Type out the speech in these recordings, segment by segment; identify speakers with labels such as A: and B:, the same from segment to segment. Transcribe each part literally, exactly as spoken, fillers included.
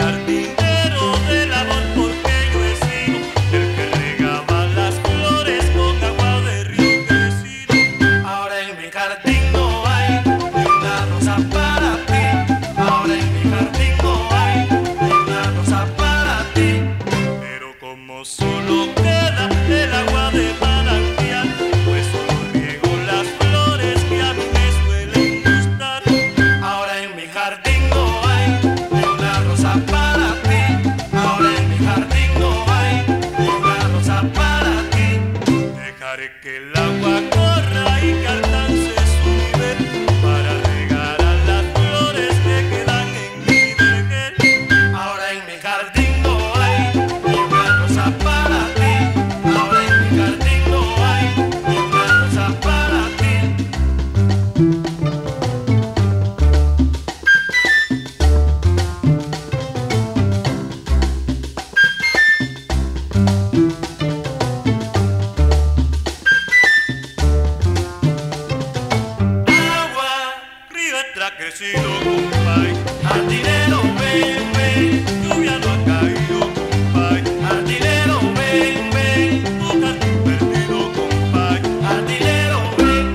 A: jardinero del amor, porque yo he sido el que regaba las flores con agua de río crecido. Ahora en mi jardín no hay ni una rosa para ti. Ahora en mi jardín no hay ni una rosa para ti. Pero como solo queda el agua de manantial, pues solo riego las flores que a mí me suelen gustar. Ahora en mi jardín no hay ni una rosa para ti. Ahora en mi jardín no hay ni una rosa para ti. Dejaré que el agua corra y que alcance su nivel para regar a las flores que quedan en mi vergel. Ahora en mi jardín no hay ni una rosa para ti. Ahora en mi jardín no hay ni una rosa para ti. Agua, río está crecido, compay. Jardinero, ven, ven, lluvia no ha caído, compay. Jardinero, ven, ven, tu jardín perdido, compay. Jardinero, ven.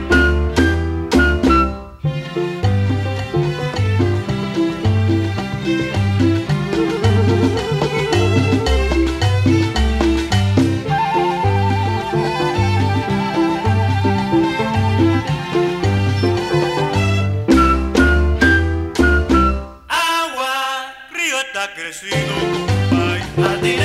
A: Agua, río está crecido, compay. Jardinero,